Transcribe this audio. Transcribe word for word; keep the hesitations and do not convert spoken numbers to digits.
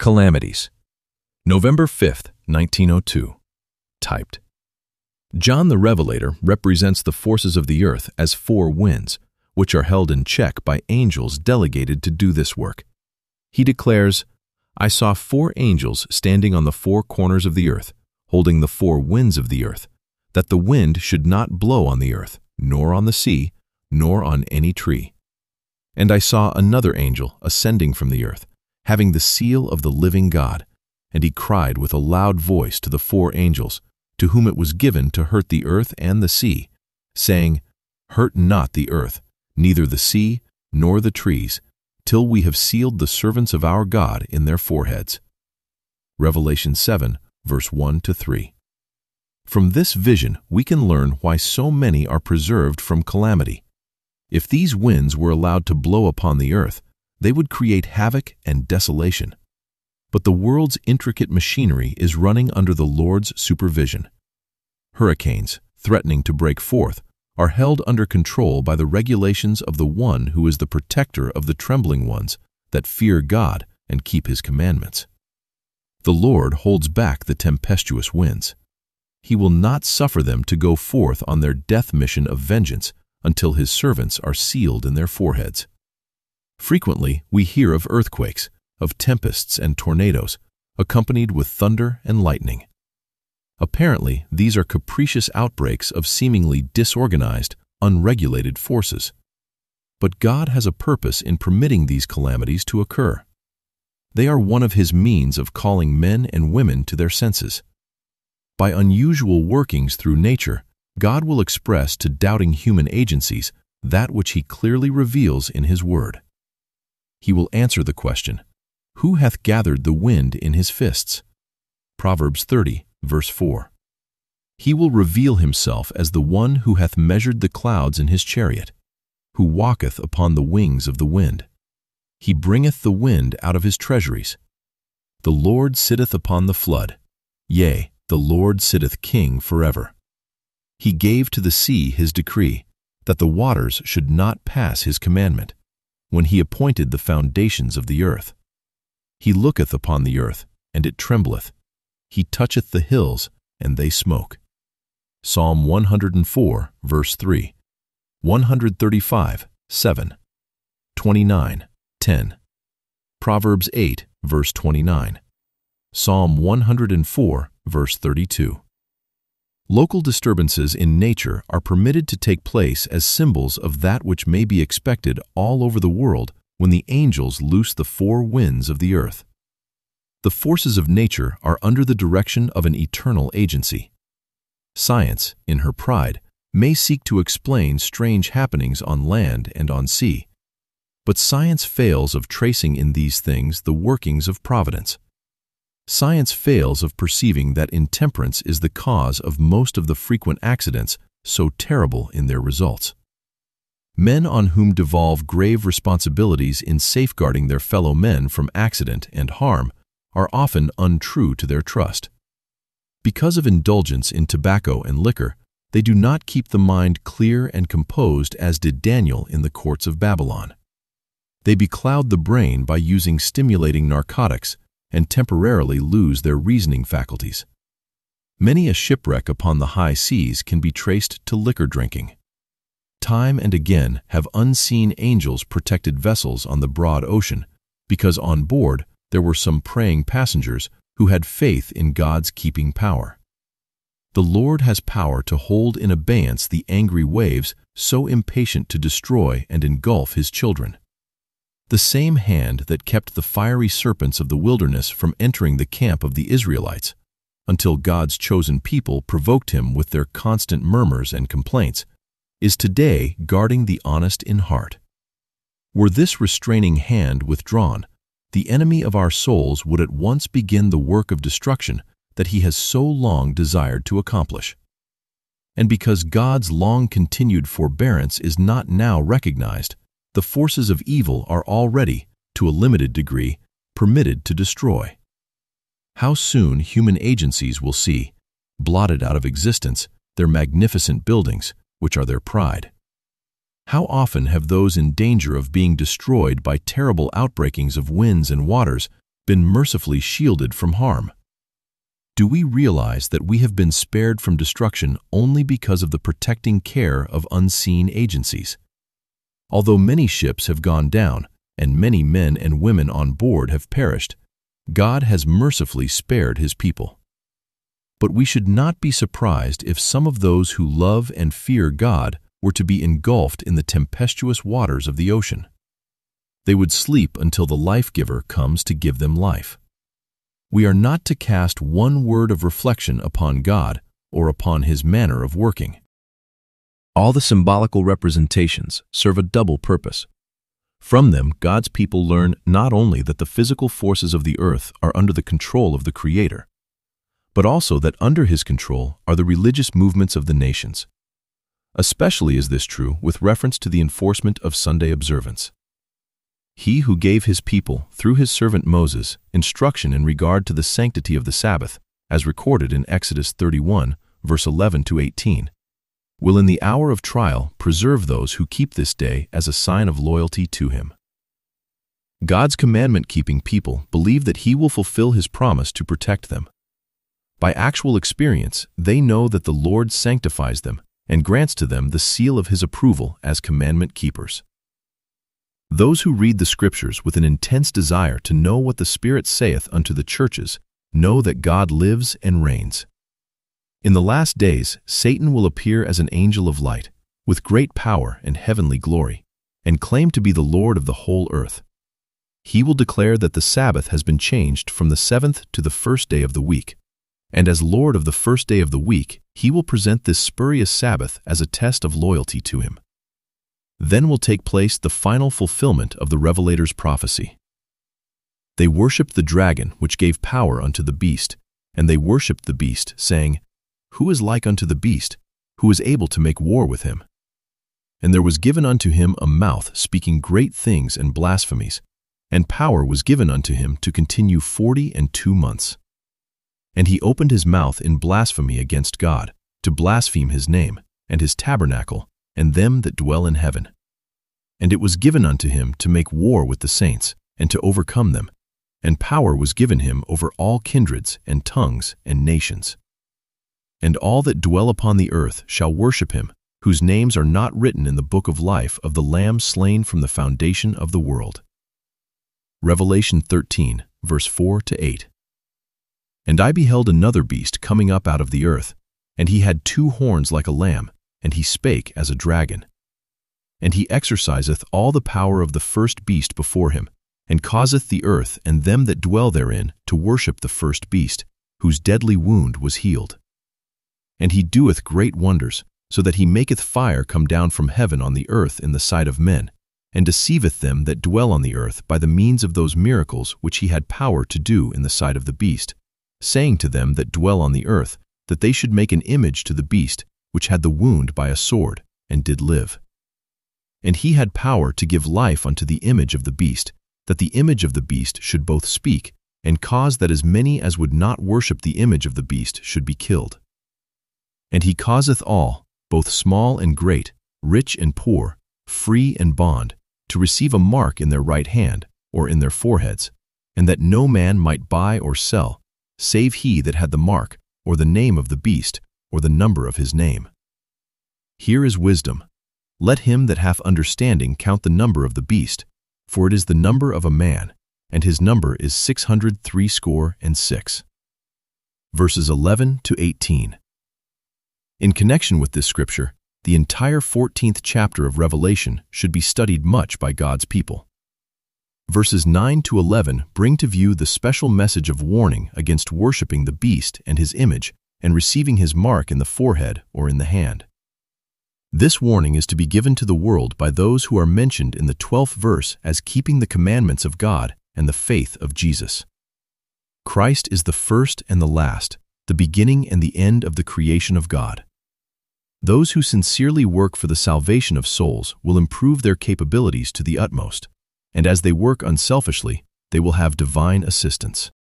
Calamities. November fifth, nineteen oh two. Typed. John the Revelator represents the forces of the earth as four winds, which are held in check by angels delegated to do this work. He declares, "I saw four angels standing on the four corners of the earth, holding the four winds of the earth, that the wind should not blow on the earth, nor on the sea, nor on any tree. And I saw another angel ascending from the earth, having the seal of the living God, and he cried with a loud voice to the four angels, to whom it was given to hurt the earth and the sea, saying, Hurt not the earth, neither the sea, nor the trees, till we have sealed the servants of our God in their foreheads." Revelation seven, verse one to three. From this vision we can learn why so many are preserved from calamity. If these winds were allowed to blow upon the earth, they would create havoc and desolation. But the world's intricate machinery is running under the Lord's supervision. Hurricanes, threatening to break forth, are held under control by the regulations of the One who is the protector of the trembling ones that fear God and keep His commandments. The Lord holds back the tempestuous winds. He will not suffer them to go forth on their death mission of vengeance until His servants are sealed in their foreheads. Frequently, we hear of earthquakes, of tempests and tornadoes, accompanied with thunder and lightning. Apparently, these are capricious outbreaks of seemingly disorganized, unregulated forces. But God has a purpose in permitting these calamities to occur. They are one of His means of calling men and women to their senses. By unusual workings through nature, God will express to doubting human agencies that which He clearly reveals in His Word. He will answer the question, "Who hath gathered the wind in his fists?" Proverbs thirty, verse four. He will reveal Himself as the one who hath measured the clouds in His chariot, who walketh upon the wings of the wind. He bringeth the wind out of His treasuries. The Lord sitteth upon the flood. Yea, the Lord sitteth King forever. He gave to the sea His decree, that the waters should not pass His commandment, when He appointed the foundations of the earth. He looketh upon the earth, and it trembleth. He toucheth the hills, and they smoke. Psalm one hundred four, verse three, one thirty-five, seven, twenty-nine, ten, Proverbs eight, verse twenty-nine, Psalm one hundred four, verse thirty-two. Local disturbances in nature are permitted to take place as symbols of that which may be expected all over the world when the angels loose the four winds of the earth. The forces of nature are under the direction of an eternal agency. Science, in her pride, may seek to explain strange happenings on land and on sea, but science fails of tracing in these things the workings of providence. Science fails of perceiving that intemperance is the cause of most of the frequent accidents so terrible in their results. Men on whom devolve grave responsibilities in safeguarding their fellow men from accident and harm are often untrue to their trust. Because of indulgence in tobacco and liquor, they do not keep the mind clear and composed as did Daniel in the courts of Babylon. They becloud the brain by using stimulating narcotics and temporarily lose their reasoning faculties. Many a shipwreck upon the high seas can be traced to liquor drinking. Time and again have unseen angels protected vessels on the broad ocean, because on board there were some praying passengers who had faith in God's keeping power. The Lord has power to hold in abeyance the angry waves so impatient to destroy and engulf His children. The same hand that kept the fiery serpents of the wilderness from entering the camp of the Israelites, until God's chosen people provoked Him with their constant murmurs and complaints, is today guarding the honest in heart. Were this restraining hand withdrawn, the enemy of our souls would at once begin the work of destruction that he has so long desired to accomplish. And because God's long-continued forbearance is not now recognized, the forces of evil are already, to a limited degree, permitted to destroy. How soon human agencies will see, blotted out of existence, their magnificent buildings, which are their pride. How often have those in danger of being destroyed by terrible outbreakings of winds and waters been mercifully shielded from harm. Do we realize that we have been spared from destruction only because of the protecting care of unseen agencies? Although many ships have gone down and many men and women on board have perished, God has mercifully spared His people. But we should not be surprised if some of those who love and fear God were to be engulfed in the tempestuous waters of the ocean. They would sleep until the life-giver comes to give them life. We are not to cast one word of reflection upon God or upon His manner of working. All the symbolical representations serve a double purpose. From them, God's people learn not only that the physical forces of the earth are under the control of the Creator, but also that under His control are the religious movements of the nations. Especially is this true with reference to the enforcement of Sunday observance. He who gave His people, through His servant Moses, instruction in regard to the sanctity of the Sabbath, as recorded in Exodus thirty-one, verse eleven to eighteen, will in the hour of trial preserve those who keep this day as a sign of loyalty to Him. God's commandment-keeping people believe that He will fulfill His promise to protect them. By actual experience, they know that the Lord sanctifies them and grants to them the seal of His approval as commandment keepers. Those who read the Scriptures with an intense desire to know what the Spirit saith unto the churches know that God lives and reigns. In the last days, Satan will appear as an angel of light, with great power and heavenly glory, and claim to be the Lord of the whole earth. He will declare that the Sabbath has been changed from the seventh to the first day of the week, and as Lord of the first day of the week, He will present this spurious Sabbath as a test of loyalty to Him. Then will take place the final fulfillment of the Revelator's prophecy. They worshipped the dragon which gave power unto the beast, and they worshipped the beast, saying, Who is like unto the beast, who is able to make war with him? And there was given unto him a mouth speaking great things and blasphemies, and power was given unto him to continue forty and two months. And he opened his mouth in blasphemy against God, to blaspheme His name, and His tabernacle, and them that dwell in heaven. And it was given unto him to make war with the saints, and to overcome them, and power was given him over all kindreds and tongues and nations. And all that dwell upon the earth shall worship him, whose names are not written in the book of life of the Lamb slain from the foundation of the world. Revelation thirteen, verse four to eight. And I beheld another beast coming up out of the earth, and he had two horns like a lamb, and he spake as a dragon. And he exerciseth all the power of the first beast before him, and causeth the earth and them that dwell therein to worship the first beast, whose deadly wound was healed. And he doeth great wonders, so that he maketh fire come down from heaven on the earth in the sight of men, and deceiveth them that dwell on the earth by the means of those miracles which he had power to do in the sight of the beast, saying to them that dwell on the earth, that they should make an image to the beast, which had the wound by a sword, and did live. And he had power to give life unto the image of the beast, that the image of the beast should both speak, and cause that as many as would not worship the image of the beast should be killed. And he causeth all, both small and great, rich and poor, free and bond, to receive a mark in their right hand, or in their foreheads, and that no man might buy or sell, save he that had the mark, or the name of the beast, or the number of his name. Here is wisdom. Let him that hath understanding count the number of the beast, for it is the number of a man, and his number is six hundred threescore and six. Verses eleven to eighteen. In connection with this scripture, the entire fourteenth chapter of Revelation should be studied much by God's people. Verses nine to eleven bring to view the special message of warning against worshiping the beast and his image and receiving his mark in the forehead or in the hand. This warning is to be given to the world by those who are mentioned in the twelfth verse as keeping the commandments of God and the faith of Jesus. Christ is the first and the last, the beginning and the end of the creation of God. Those who sincerely work for the salvation of souls will improve their capabilities to the utmost, and as they work unselfishly, they will have divine assistance.